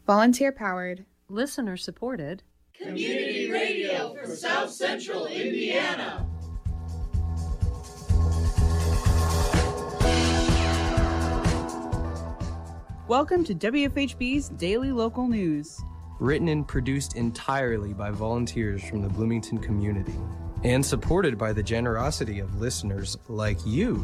Volunteer-powered, listener-supported community radio for South Central Indiana. Welcome to WFHB's Daily Local News. Written and produced entirely by volunteers from the Bloomington community and supported by the generosity of listeners like you.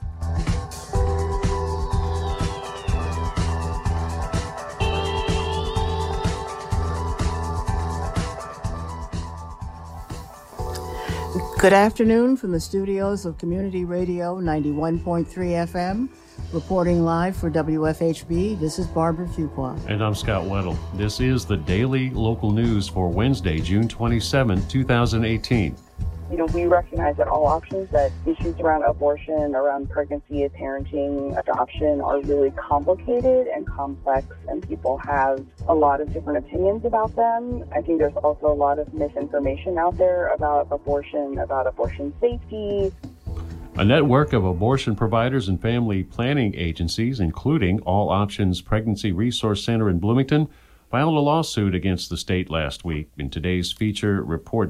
Good afternoon from the studios of Community Radio 91.3 FM. Reporting live for WFHB, this is Barbara Fuqua. And I'm Scott Weddle. This is the Daily Local News for Wednesday, June 27, 2018. We recognize that all options, that issues around abortion, around pregnancy, parenting, adoption are really complicated and complex, and people have a lot of different opinions about them. I think there's also a lot of misinformation out there about abortion safety. A network of abortion providers and family planning agencies, including All Options Pregnancy Resource Center in Bloomington, filed a lawsuit against the state last week. In today's feature report,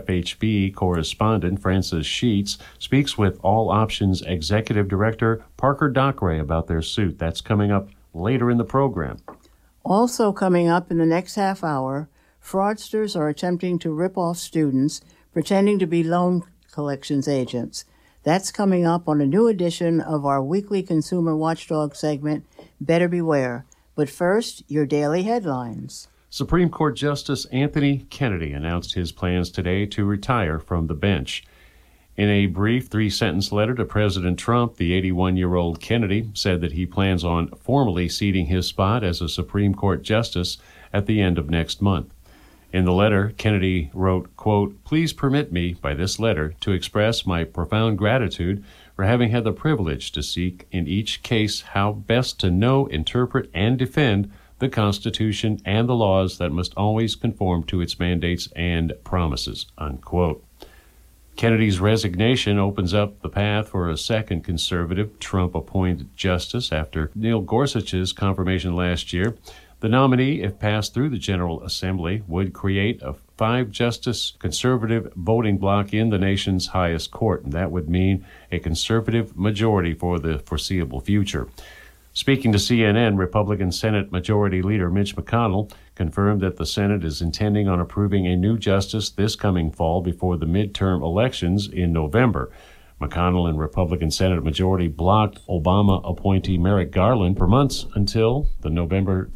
WFHB correspondent Francis Sheets speaks with All Options Executive Director Parker Dockeray about their suit. That's coming up later in the program. Also coming up in the next half hour, fraudsters are attempting to rip off students pretending to be loan collections agents. That's coming up on a new edition of our weekly consumer watchdog segment, Better Beware. But first, your daily headlines. Supreme Court Justice Anthony Kennedy announced his plans today to retire from the bench. In a brief 3-sentence letter to President Trump, the 81-year-old Kennedy said that he plans on formally ceding his spot as a Supreme Court justice at the end of next month. In the letter, Kennedy wrote, quote, "Please permit me, by this letter, to express my profound gratitude for having had the privilege to seek in each case how best to know, interpret, and defend the Constitution and the laws that must always conform to its mandates and promises," unquote. Kennedy's resignation opens up the path for a second conservative Trump-appointed justice after Neil Gorsuch's confirmation last year. The nominee, if passed through the General Assembly, would create a 5-justice conservative voting bloc in the nation's highest court, and that would mean a conservative majority for the foreseeable future. Speaking to CNN, Republican Senate Majority Leader Mitch McConnell confirmed that the Senate is intending on approving a new justice this coming fall before the midterm elections in November. McConnell and Republican Senate Majority blocked Obama appointee Merrick Garland for months until the November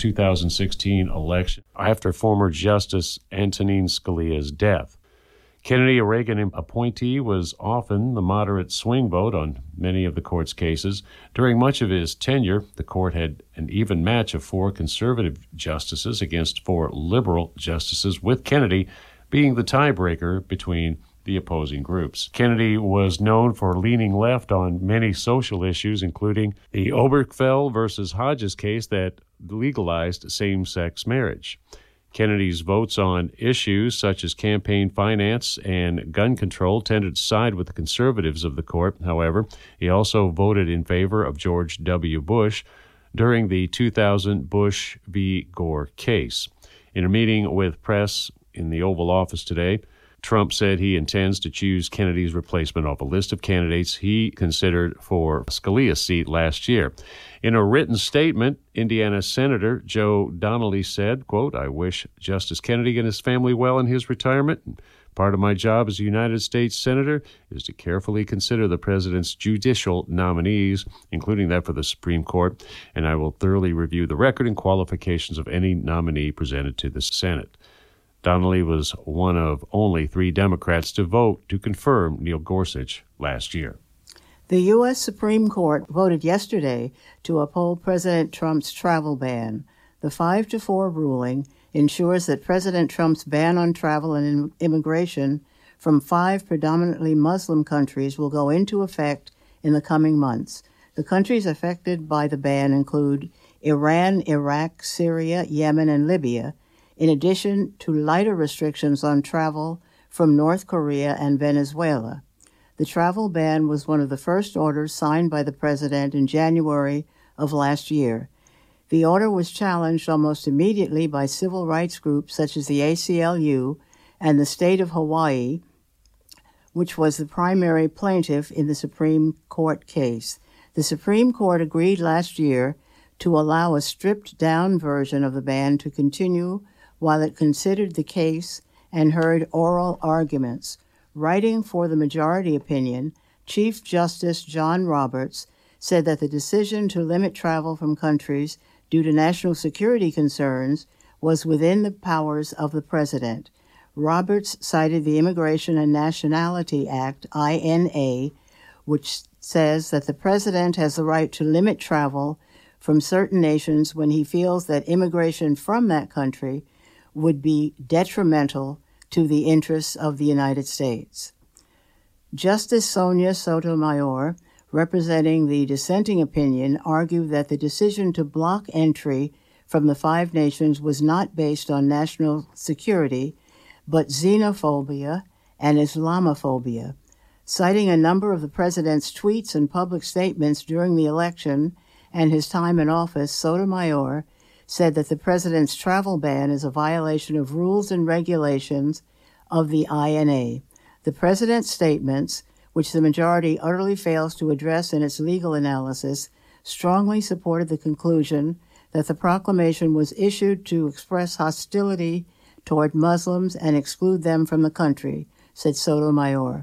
2016 election after former Justice Antonin Scalia's death. Kennedy, a Reagan appointee, was often the moderate swing vote on many of the court's cases. During much of his tenure, the court had an even match of 4 conservative justices against 4 liberal justices, with Kennedy being the tiebreaker between the opposing groups. Kennedy was known for leaning left on many social issues, including the Obergefell versus Hodges case that legalized same-sex marriage. Kennedy's votes on issues such as campaign finance and gun control tended to side with the conservatives of the court. However, he also voted in favor of George W. Bush during the 2000 Bush v. Gore case. In a meeting with press in the Oval Office today, Trump said he intends to choose Kennedy's replacement off a list of candidates he considered for Scalia's seat last year. In a written statement, Indiana Senator Joe Donnelly said, quote, "I wish Justice Kennedy and his family well in his retirement. Part of my job as a United States Senator is to carefully consider the president's judicial nominees, including that for the Supreme Court, and I will thoroughly review the record and qualifications of any nominee presented to the Senate." Donnelly was one of only 3 Democrats to vote to confirm Neil Gorsuch last year. The U.S. Supreme Court voted yesterday to uphold President Trump's travel ban. The 5-4 ruling ensures that President Trump's ban on travel and immigration from 5 predominantly Muslim countries will go into effect in the coming months. The countries affected by the ban include Iran, Iraq, Syria, Yemen, and Libya, in addition to lighter restrictions on travel from North Korea and Venezuela. The travel ban was one of the first orders signed by the president in January of last year. The order was challenged almost immediately by civil rights groups such as the ACLU and the state of Hawaii, which was the primary plaintiff in the Supreme Court case. The Supreme Court agreed last year to allow a stripped-down version of the ban to continue while it considered the case and heard oral arguments. Writing for the majority opinion, Chief Justice John Roberts said that the decision to limit travel from countries due to national security concerns was within the powers of the president. Roberts cited the Immigration and Nationality Act, INA, which says that the president has the right to limit travel from certain nations when he feels that immigration from that country would be detrimental to the interests of the United States. Justice Sonia Sotomayor, representing the dissenting opinion, argued that the decision to block entry from the five nations was not based on national security, but xenophobia and Islamophobia. Citing a number of the president's tweets and public statements during the election and his time in office, Sotomayor said that the president's travel ban is a violation of rules and regulations of the INA. The president's statements, which the majority utterly fails to address in its legal analysis, strongly supported the conclusion that the proclamation was issued to express hostility toward Muslims and exclude them from the country, said Sotomayor.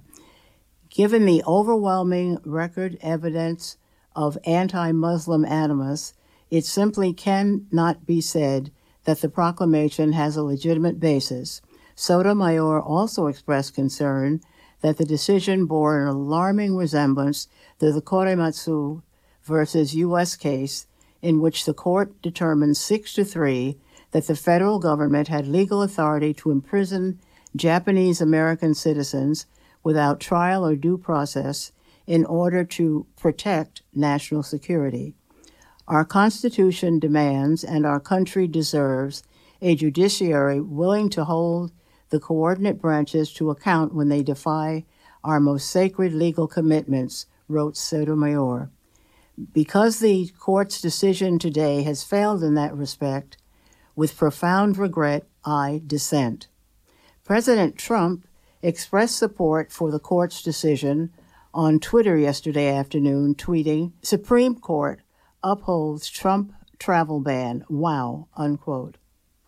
Given the overwhelming record evidence of anti-Muslim animus, it simply cannot be said that the proclamation has a legitimate basis. Sotomayor also expressed concern that the decision bore an alarming resemblance to the Korematsu versus U.S. case, in which the court determined 6-3 that the federal government had legal authority to imprison Japanese American citizens without trial or due process in order to protect national security. Our Constitution demands, and our country deserves, a judiciary willing to hold the coordinate branches to account when they defy our most sacred legal commitments, wrote Sotomayor. Because the court's decision today has failed in that respect, with profound regret, I dissent. President Trump expressed support for the court's decision on Twitter yesterday afternoon, tweeting, "Supreme Court upholds Trump travel ban. Wow," unquote.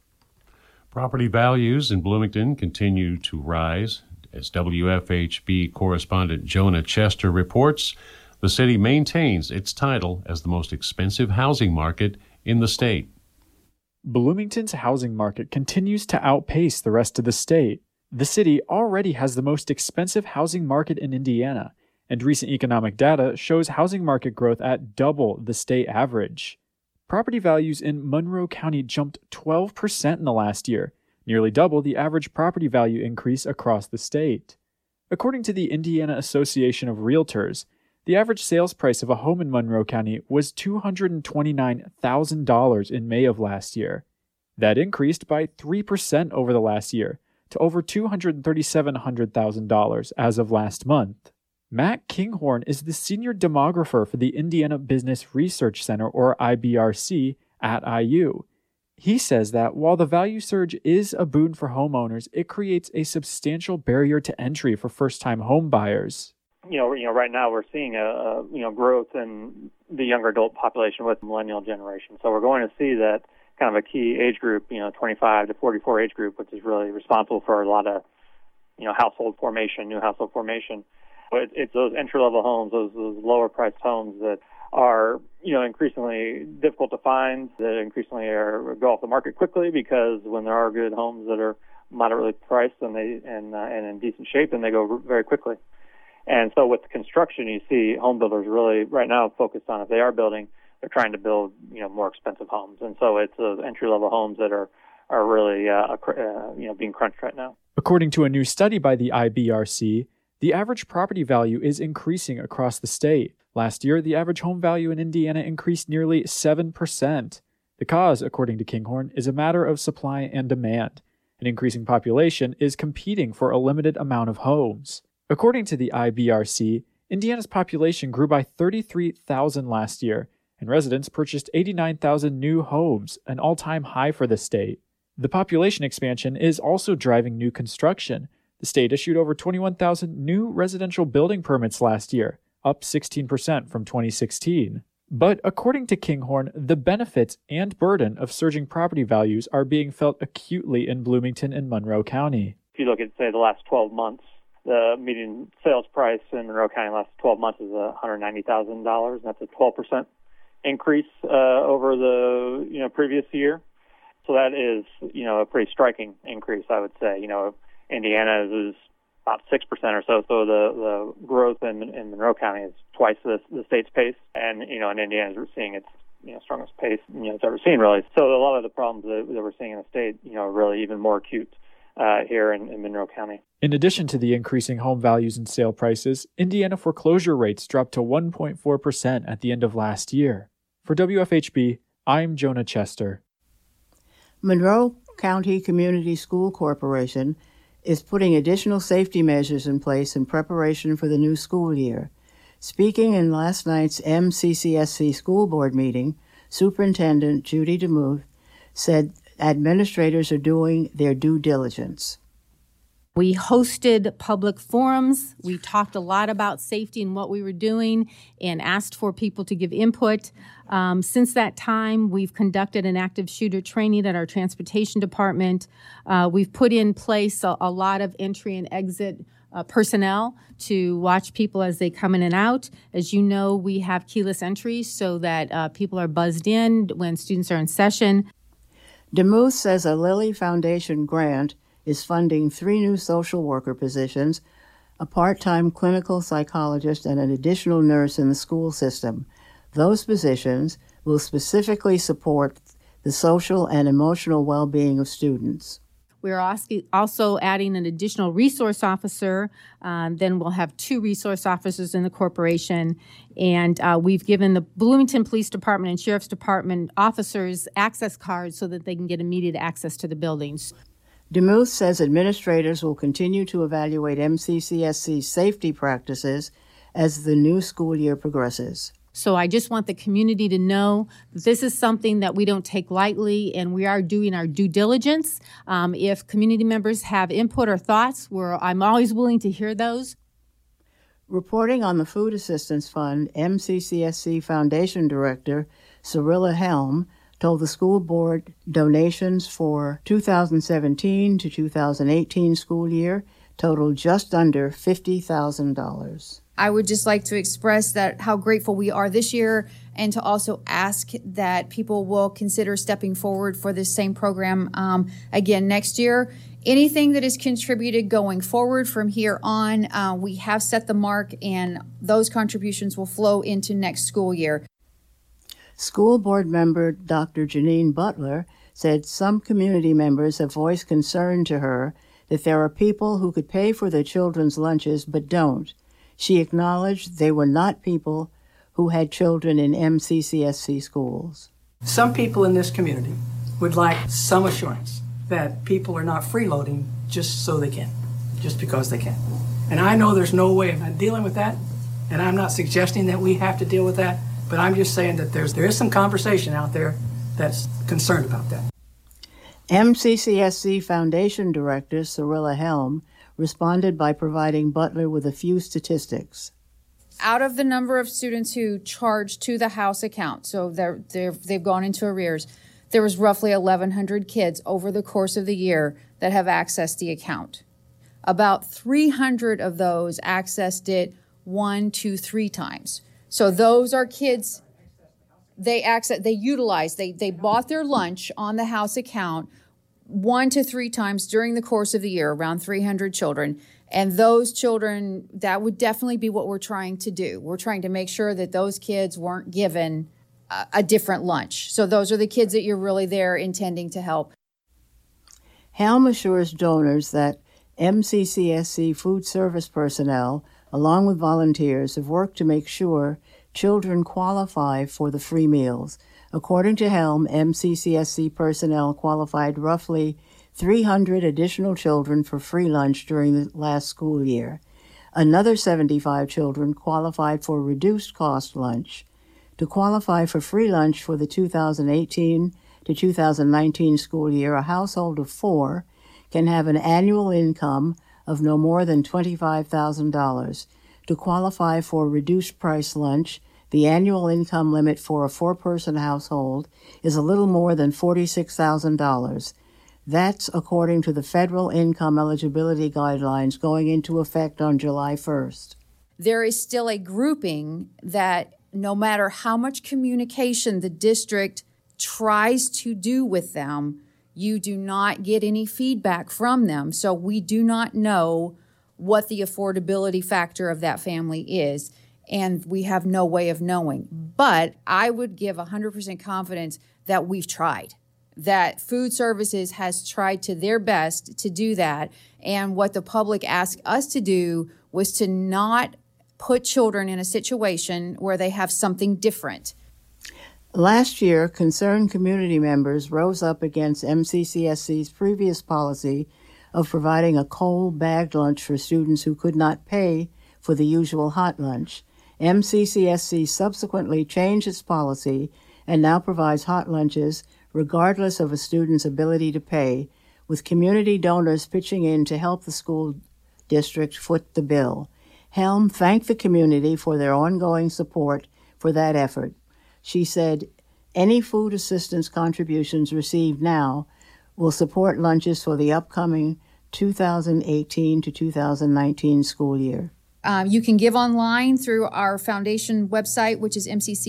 Property values in Bloomington continue to rise. As WFHB correspondent Jonah Chester reports, the city maintains its title as the most expensive housing market in the state. Bloomington's housing market continues to outpace the rest of the state. The city already has the most expensive housing market in Indiana, and recent economic data shows housing market growth at double the state average. Property values in Monroe County jumped 12% in the last year, nearly double the average property value increase across the state. According to the Indiana Association of Realtors, the average sales price of a home in Monroe County was $229,000 in May of last year. That increased by 3% over the last year to over $237,000 as of last month. Matt Kinghorn is the senior demographer for the Indiana Business Research Center, or IBRC, at IU. He says that while the value surge is a boon for homeowners, it creates a substantial barrier to entry for first-time home buyers. Right now we're seeing a growth in the younger adult population with the millennial generation. So we're going to see that kind of a key age group, 25 to 44 age group, which is really responsible for a lot of, household formation, new household formation. But it's those entry-level homes, those lower-priced homes that are, increasingly difficult to find, that increasingly go off the market quickly, because when there are good homes that are moderately priced and in decent shape, then they go very quickly. And so with the construction, you see home builders really right now focused on, if they are building, they're trying to build, more expensive homes. And so it's those entry-level homes that are really, being crunched right now. According to a new study by the IBRC, the average property value is increasing across the state. Last year, the average home value in Indiana increased nearly 7%. The cause, according to Kinghorn, is a matter of supply and demand. An increasing population is competing for a limited amount of homes. According to the IBRC, Indiana's population grew by 33,000 last year, and residents purchased 89,000 new homes, an all-time high for the state. The population expansion is also driving new construction. The state issued over 21,000 new residential building permits last year, up 16% from 2016. But according to Kinghorn, the benefits and burden of surging property values are being felt acutely in Bloomington and Monroe County. If you look at, say, the last 12 months, the median sales price in Monroe County last 12 months is $190,000, and that's a 12% increase over the previous year. So that is a pretty striking increase, I would say. Indiana is about 6% or so. So the growth in Monroe County is twice the state's pace, and in Indiana we're seeing its strongest pace it's ever seen, really. So a lot of the problems that we're seeing in the state are really even more acute here in Monroe County. In addition to the increasing home values and sale prices, Indiana foreclosure rates dropped to 1.4% at the end of last year. For WFHB, I'm Jonah Chester. Monroe County Community School Corporation is putting additional safety measures in place in preparation for the new school year. Speaking in last night's MCCSC school board meeting, Superintendent Judy DeMuth said administrators are doing their due diligence. We hosted public forums. We talked a lot about safety and what we were doing and asked for people to give input. Since that time, we've conducted an active shooter training at our transportation department. We've put in place a lot of entry and exit personnel to watch people as they come in and out. As you know, we have keyless entries so that people are buzzed in when students are in session. DeMuth says a Lilly Foundation grant is funding 3 new social worker positions, a part-time clinical psychologist, and an additional nurse in the school system. Those positions will specifically support the social and emotional well-being of students. We're also adding an additional resource officer. Then we'll have 2 resource officers in the corporation. And we've given the Bloomington Police Department and Sheriff's Department officers access cards so that they can get immediate access to the buildings. DeMuth says administrators will continue to evaluate MCCSC's safety practices as the new school year progresses. So I just want the community to know that this is something that we don't take lightly, and we are doing our due diligence. If community members have input or thoughts, I'm always willing to hear those. Reporting on the Food Assistance Fund, MCCSC Foundation Director Cyrilla Helm told the school board donations for 2017 to 2018 school year totaled just under $50,000. I would just like to express that how grateful we are this year, and to also ask that people will consider stepping forward for this same program again next year. Anything that is contributed going forward from here on, we have set the mark, and those contributions will flow into next school year. School board member Dr. Janine Butler said some community members have voiced concern to her that there are people who could pay for their children's lunches but don't. She acknowledged they were not people who had children in MCCSC schools. Some people in this community would like some assurance that people are not freeloading just so they can, just because they can. And I know there's no way of dealing with that, and I'm not suggesting that we have to deal with that, but I'm just saying that there is some conversation out there that's concerned about that. MCCSC Foundation Director Cyrilla Helm responded by providing Butler with a few statistics. Out of the number of students who charged to the house account, so they've gone into arrears, there was roughly 1,100 kids over the course of the year that have accessed the account. About 300 of those accessed it 1, 2, 3 times. So those are kids, they bought their lunch on the house account 1 to 3 times during the course of the year, around 300 children. And those children, that would definitely be what we're trying to do. We're trying to make sure that those kids weren't given a different lunch. So those are the kids that you're really there intending to help. Helm assures donors that MCCSC food service personnel, along with volunteers, have worked to make sure children qualify for the free meals. According to Helm, MCCSC personnel qualified roughly 300 additional children for free lunch during the last school year. Another 75 children qualified for reduced cost lunch. To qualify for free lunch for the 2018 to 2019 school year, a household of 4 can have an annual income of no more than $25,000. To qualify for reduced price lunch, the annual income limit for a 4-person household is a little more than $46,000. That's according to the federal income eligibility guidelines going into effect on July 1st. There is still a grouping that no matter how much communication the district tries to do with them, you do not get any feedback from them. So we do not know what the affordability factor of that family is, and we have no way of knowing. But I would give 100% confidence that we've tried, that Food Services has tried to their best to do that. And what the public asked us to do was to not put children in a situation where they have something different. Last year, concerned community members rose up against MCCSC's previous policy of providing a cold bagged lunch for students who could not pay for the usual hot lunch. MCCSC subsequently changed its policy and now provides hot lunches regardless of a student's ability to pay, with community donors pitching in to help the school district foot the bill. Helm thanked the community for their ongoing support for that effort. She said, any food assistance contributions received now will support lunches for the upcoming 2018 to 2019 school year. You can give online through our foundation website, which is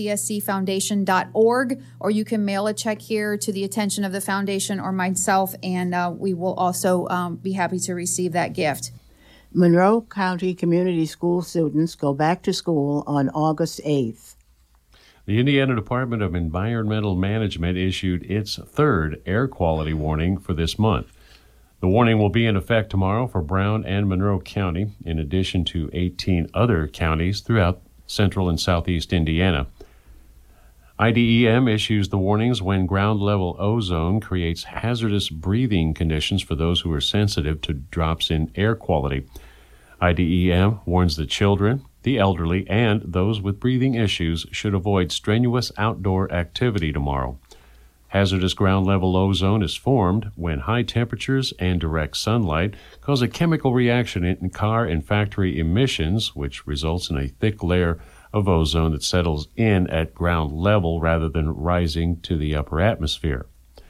mccscfoundation.org, or you can mail a check here to the attention of the foundation or myself, and we will also be happy to receive that gift. Monroe County Community School students go back to school on August 8th. The Indiana Department of Environmental Management issued its 3rd air quality warning for this month. The warning will be in effect tomorrow for Brown and Monroe County, in addition to 18 other counties throughout central and southeast Indiana. IDEM issues the warnings when ground-level ozone creates hazardous breathing conditions for those who are sensitive to drops in air quality. IDEM warns that children, the elderly, and those with breathing issues should avoid strenuous outdoor activity tomorrow. Hazardous ground-level ozone is formed when high temperatures and direct sunlight cause a chemical reaction in car and factory emissions, which results in a thick layer of ozone that settles in at ground level rather than rising to the upper atmosphere.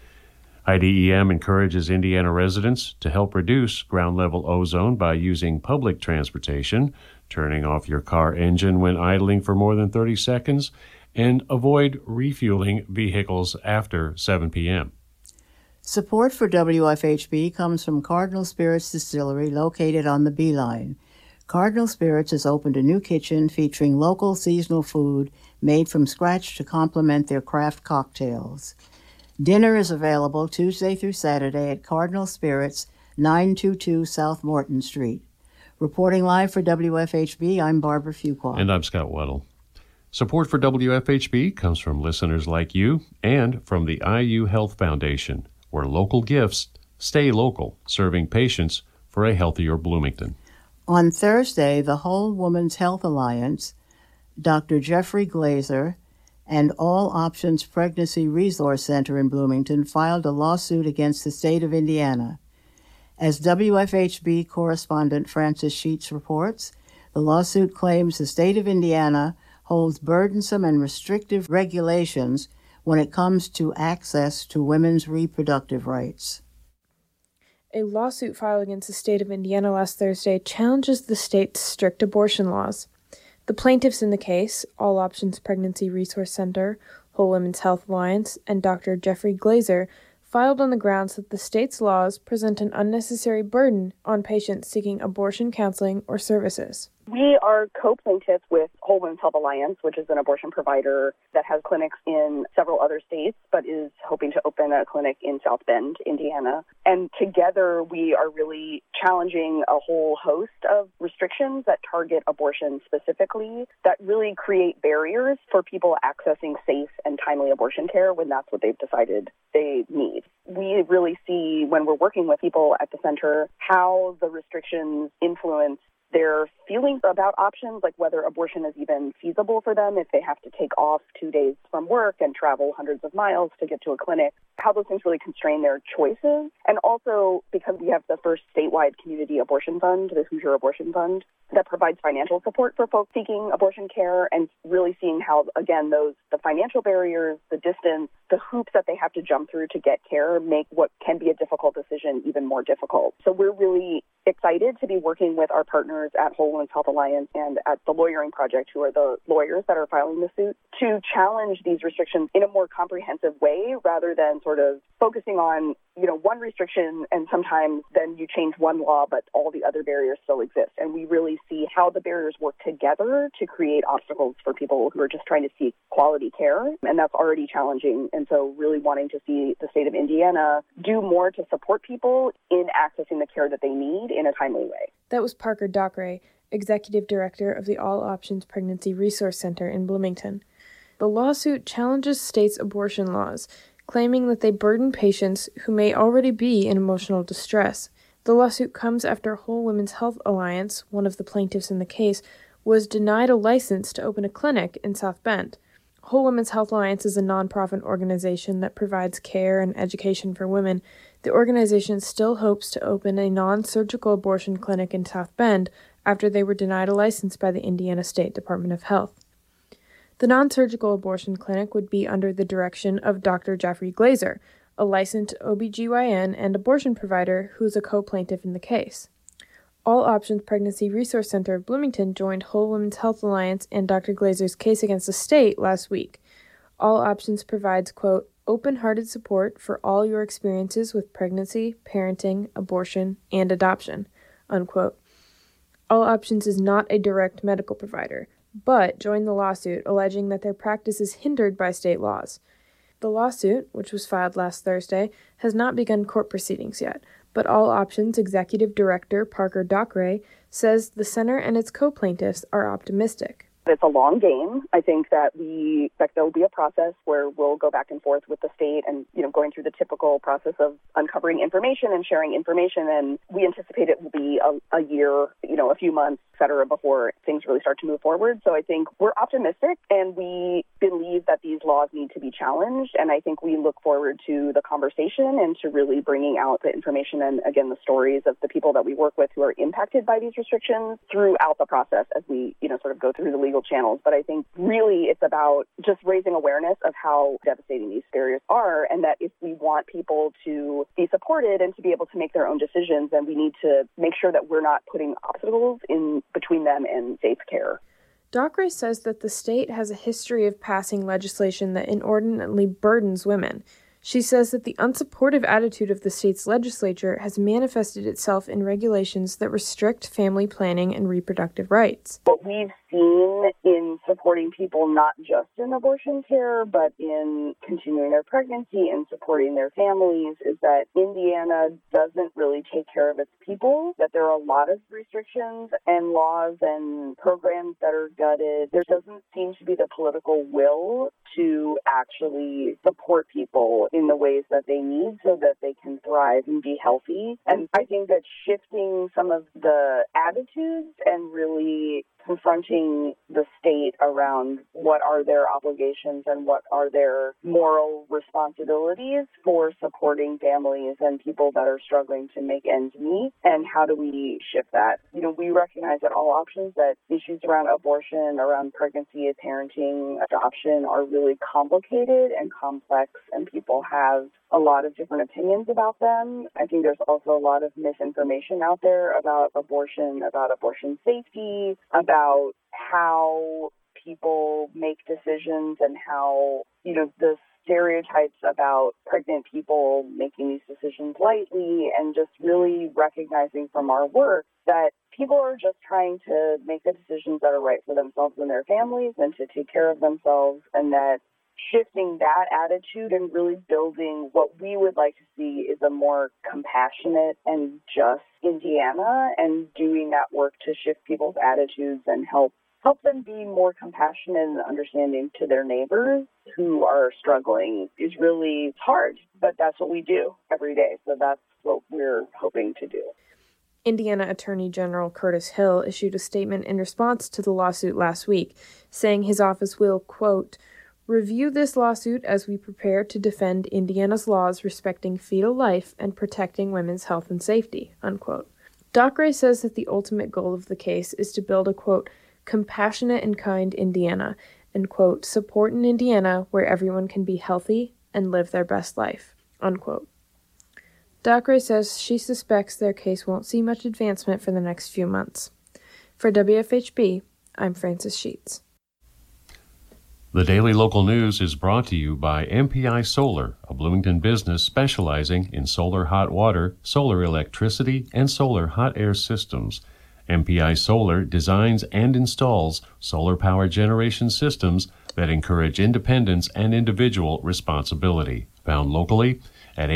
IDEM encourages Indiana residents to help reduce ground-level ozone by using public transportation, turning off your car engine when idling for more than 30 seconds, and avoid refueling vehicles after 7 p.m. Support for WFHB comes from Cardinal Spirits Distillery, located on the Bee Line. Cardinal Spirits has opened a new kitchen featuring local seasonal food made from scratch to complement their craft cocktails. Dinner is available Tuesday through Saturday at Cardinal Spirits, 922 South Morton Street. Reporting live for WFHB, I'm Barbara Fuqua. And I'm Scott Weddle. Support for WFHB comes from listeners like you and from the IU Health Foundation, where local gifts stay local, serving patients for a healthier Bloomington. On Thursday, the Whole Woman's Health Alliance, Dr. Jeffrey Glazer, and All Options Pregnancy Resource Center in Bloomington filed a lawsuit against the state of Indiana. As WFHB correspondent Francis Sheets reports, the lawsuit claims the state of Indiana holds burdensome and restrictive regulations when it comes to access to women's reproductive rights. A lawsuit filed against the state of Indiana last Thursday challenges the state's strict abortion laws. The plaintiffs in the case, All Options Pregnancy Resource Center, Whole Women's Health Alliance, and Dr. Jeffrey Glazer, filed on the grounds that the state's laws present an unnecessary burden on patients seeking abortion counseling or services. We are co-plaintiffs with Whole Women's Health Alliance, which is an abortion provider that has clinics in several other states, but is hoping to open a clinic in South Bend, Indiana. And together we are really challenging a whole host of restrictions that target abortion specifically, that really create barriers for people accessing safe and timely abortion care when that's what they've decided they need. We really see, when we're working with people at the center, how the restrictions influence their feelings about options, like whether abortion is even feasible for them if they have to take off 2 days from work and travel hundreds of miles to get to a clinic, how those things really constrain their choices. And also because we have the first statewide community abortion fund, the Hoosier Abortion Fund, that provides financial support for folks seeking abortion care, and really seeing how, again, the financial barriers, the distance, the hoops that they have to jump through to get care make what can be a difficult decision even more difficult. So we're really excited to be working with our partners at Whole Women's Health Alliance and at the Lawyering Project, who are the lawyers that are filing the suit, to challenge these restrictions in a more comprehensive way rather than sort of focusing on, one restriction and sometimes then you change one law, but all the other barriers still exist. And we really see how the barriers work together to create obstacles for people who are just trying to seek quality care. And that's already challenging. And so really wanting to see the state of Indiana do more to support people in accessing the care that they need in a timely way. That was Parker Dockeray, Executive Director of the All Options Pregnancy Resource Center in Bloomington. The lawsuit challenges states' abortion laws, claiming that they burden patients who may already be in emotional distress. The lawsuit comes after Whole Women's Health Alliance, one of the plaintiffs in the case, was denied a license to open a clinic in South Bend. Whole Women's Health Alliance is a nonprofit organization that provides care and education for women. The organization still hopes to open a non-surgical abortion clinic in South Bend after they were denied a license by the Indiana State Department of Health. The non-surgical abortion clinic would be under the direction of Dr. Jeffrey Glazer, a licensed OBGYN and abortion provider who is a co-plaintiff in the case. All Options Pregnancy Resource Center of Bloomington joined Whole Women's Health Alliance and Dr. Glazer's case against the state last week. All Options provides, quote, open-hearted support for all your experiences with pregnancy, parenting, abortion, and adoption, unquote. All Options is not a direct medical provider, but joined the lawsuit alleging that their practice is hindered by state laws. The lawsuit, which was filed last Thursday, has not begun court proceedings yet, but All Options Executive Director Parker Dockeray says the center and its co-plaintiffs are optimistic. It's a long game. I think that we expect there will be a process where we'll go back and forth with the state and, going through the typical process of uncovering information and sharing information. And we anticipate it will be a year, a few months, et cetera, before things really start to move forward. So I think we're optimistic and we believe that these laws need to be challenged. And I think we look forward to the conversation and to really bringing out the information and, again, the stories of the people that we work with who are impacted by these restrictions throughout the process as we, sort of go through the legal channels. But I think really it's about just raising awareness of how devastating these barriers are, and that if we want people to be supported and to be able to make their own decisions, then we need to make sure that we're not putting obstacles in between them and safe care. Dockeray says that the state has a history of passing legislation that inordinately burdens women. She says that the unsupportive attitude of the state's legislature has manifested itself in regulations that restrict family planning and reproductive rights. What we've seen in supporting people not just in abortion care, but in continuing their pregnancy and supporting their families is that Indiana doesn't really take care of its people, that there are a lot of restrictions and laws and programs that are gutted. There doesn't seem to be the political will to actually support people in the ways that they need so that they can thrive and be healthy. And I think that shifting some of the attitudes and really confronting the state around what are their obligations and what are their moral responsibilities for supporting families and people that are struggling to make ends meet, and how do we shift that? We recognize at All Options that issues around abortion, around pregnancy, parenting, adoption are really complicated and complex, and people have a lot of different opinions about them. I think there's also a lot of misinformation out there about abortion safety, about how people make decisions and how, the stereotypes about pregnant people making these decisions lightly, and just really recognizing from our work that people are just trying to make the decisions that are right for themselves and their families and to take care of themselves, and that shifting that attitude and really building what we would like to see is a more compassionate and just Indiana, and doing that work to shift people's attitudes and help them be more compassionate and understanding to their neighbors who are struggling is really hard, but that's what we do every day. So that's what we're hoping to do. Indiana Attorney General Curtis Hill issued a statement in response to the lawsuit last week, saying his office will, quote, review this lawsuit as we prepare to defend Indiana's laws respecting fetal life and protecting women's health and safety, unquote. Doc Gray says that the ultimate goal of the case is to build a, quote, compassionate and kind Indiana, and, quote, support an Indiana where everyone can be healthy and live their best life, unquote. Doc Gray says she suspects their case won't see much advancement for the next few months. For WFHB, I'm Frances Sheets. The Daily Local News is brought to you by MPI Solar, a Bloomington business specializing in solar hot water, solar electricity, and solar hot air systems. MPI Solar designs and installs solar power generation systems that encourage independence and individual responsibility. Found locally at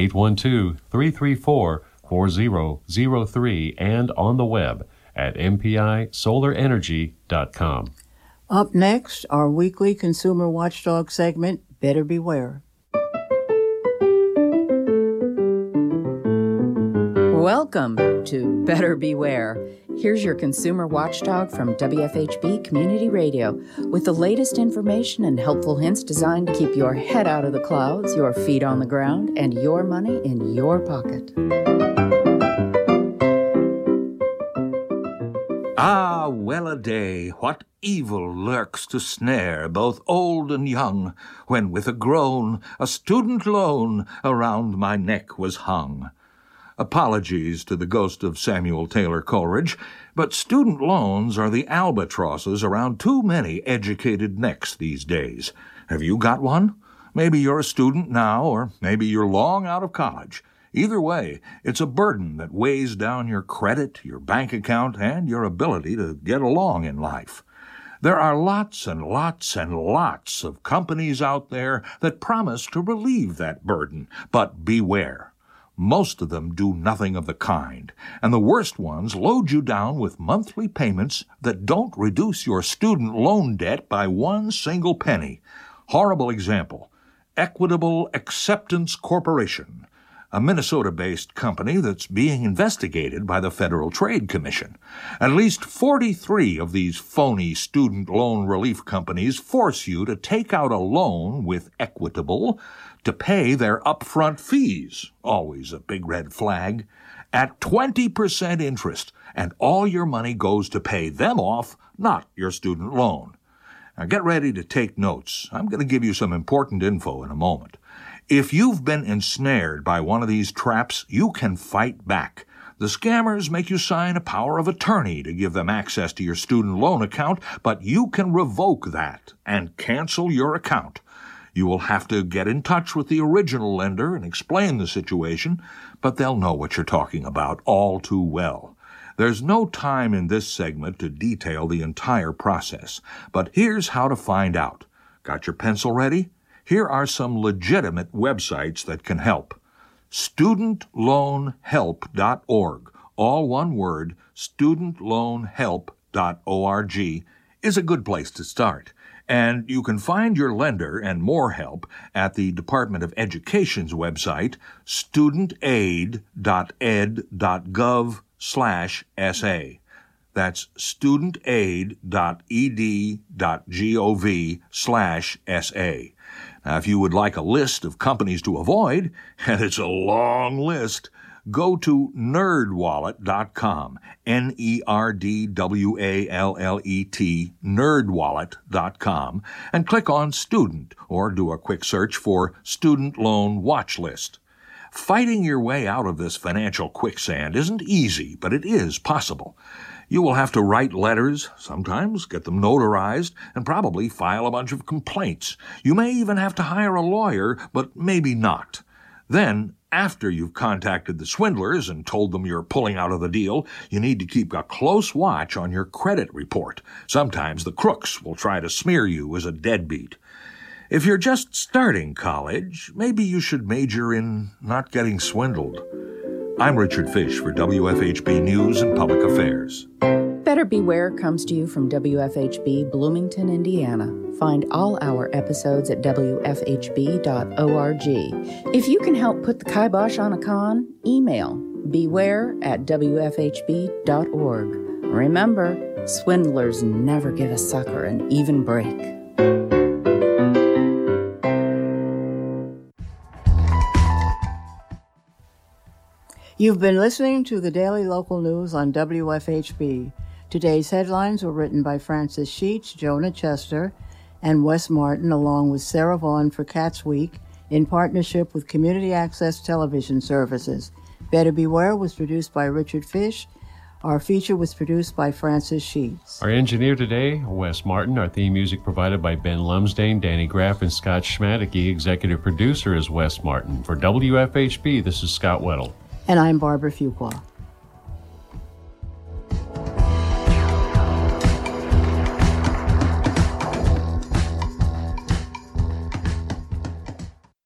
812-334-4003 and on the web at mpisolarenergy.com. Up next, our weekly Consumer Watchdog segment, Better Beware. Welcome to Better Beware. Here's your consumer watchdog from WFHB Community Radio with the latest information and helpful hints designed to keep your head out of the clouds, your feet on the ground, and your money in your pocket. Ah, well-a-day, what evil lurks to snare both old and young, when with a groan a student loan around my neck was hung. Apologies to the ghost of Samuel Taylor Coleridge, but student loans are the albatrosses around too many educated necks these days. Have you got one? Maybe you're a student now, or maybe you're long out of college. Either way, it's a burden that weighs down your credit, your bank account, and your ability to get along in life. There are lots and lots and lots of companies out there that promise to relieve that burden, but beware. Most of them do nothing of the kind, and the worst ones load you down with monthly payments that don't reduce your student loan debt by one single penny. Horrible example, Equitable Acceptance Corporation, a Minnesota-based company that's being investigated by the Federal Trade Commission. At least 43 of these phony student loan relief companies force you to take out a loan with Equitable to pay their upfront fees, always a big red flag, at 20% interest, and all your money goes to pay them off, not your student loan. Now get ready to take notes. I'm going to give you some important info in a moment. If you've been ensnared by one of these traps, you can fight back. The scammers make you sign a power of attorney to give them access to your student loan account, but you can revoke that and cancel your account. You will have to get in touch with the original lender and explain the situation, but they'll know what you're talking about all too well. There's no time in this segment to detail the entire process, but here's how to find out. Got your pencil ready? Here are some legitimate websites that can help. StudentLoanHelp.org, all one word, StudentLoanHelp.org, is a good place to start. And you can find your lender and more help at the Department of Education's website, studentaid.ed.gov/SA. That's studentaid.ed.gov/SA. Now, if you would like a list of companies to avoid, and it's a long list, go to nerdwallet.com, NERDWALLET, nerdwallet.com, and click on Student, or do a quick search for Student Loan Watch List. Fighting your way out of this financial quicksand isn't easy, but it is possible. You will have to write letters, sometimes get them notarized, and probably file a bunch of complaints. You may even have to hire a lawyer, but maybe not. Then, after you've contacted the swindlers and told them you're pulling out of the deal, you need to keep a close watch on your credit report. Sometimes the crooks will try to smear you as a deadbeat. If you're just starting college, maybe you should major in not getting swindled. I'm Richard Fish for WFHB News and Public Affairs. Better Beware comes to you from WFHB Bloomington, Indiana. Find all our episodes at WFHB.org. If you can help put the kibosh on a con, email beware@wfhb.org. Remember, swindlers never give a sucker an even break. You've been listening to the Daily Local News on WFHB. Today's headlines were written by Francis Sheets, Jonah Chester, and Wes Martin, along with Sarah Vaughn for Cats Week, in partnership with Community Access Television Services. Better Beware was produced by Richard Fish. Our feature was produced by Francis Sheets. Our engineer today, Wes Martin. Our theme music provided by Ben Lumsdane, Danny Graff, and Scott Schmadicke. Executive producer is Wes Martin. For WFHB, this is Scott Weddle. And I'm Barbara Fuqua.